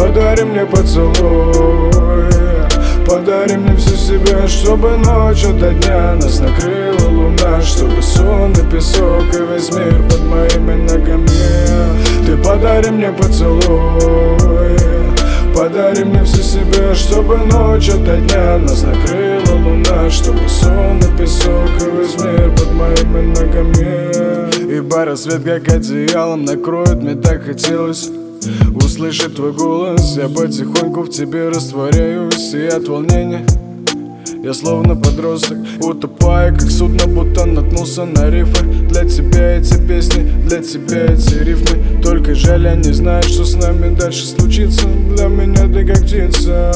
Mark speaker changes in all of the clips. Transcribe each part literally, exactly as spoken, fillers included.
Speaker 1: подари мне поцелуй, подари мне всю себя, чтобы ночью до дня нас накрыла луна, чтобы сон и песок и весь мир под моими ногами. Ты подари мне поцелуй, подари мне всю себя, чтобы ночью до дня нас накрыла луна, чтобы сон и песок и весь мир под моими ногами. Ибо рассвет как одеялом накроет, мне так хотелось услышать твой голос. Я потихоньку в тебе растворяюсь, и от волнения я словно подросток, утопая как судно, будто наткнулся на рифы. Для тебя эти песни, для тебя эти рифмы. Только жаль, я не знаю, что с нами дальше случится. Для меня ты как птица.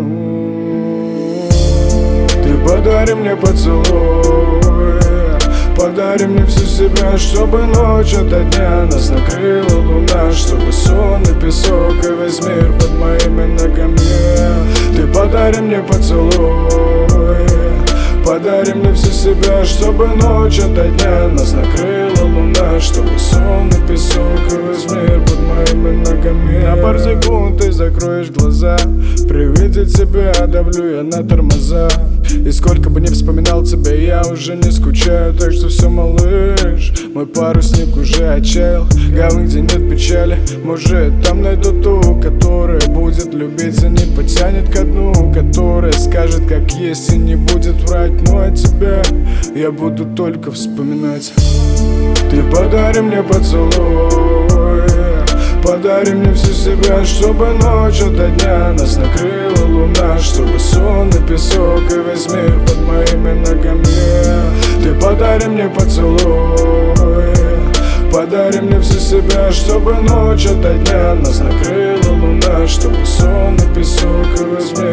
Speaker 1: Ты подари мне поцелуй, подари мне всю себя, чтобы ночью до дня нас накрыла луна, чтобы сон и песок и весь мир под моими ногами. Ты подари мне поцелуй, подари мне всю себя, чтобы ночью до дня нас накрыла луна, чтобы сон и песок и весь мир под моими ногами. На пару секунд ты закроешь глаза, при виде тебя давлю я на тормоза. И сколько бы ни вспоминал тебя, я уже не скучаю. Так что все, малыш, мой парусник уже отчаял. Гавань, где нет печали, может там найду ту, которая будет любить и не потянет ко дну, которая скажет как есть и не будет врать. Ну а тебя я буду только вспоминать. Ты подари мне поцелуй, подари мне всю себя, чтобы ночью до дня нас накрыла луна, чтобы сон и песок и весь мир под моими ногами. Ты подари мне поцелуй, подари мне всю себя, чтобы ночью до дня нас накрыла луна, чтобы сон и песок и весь мир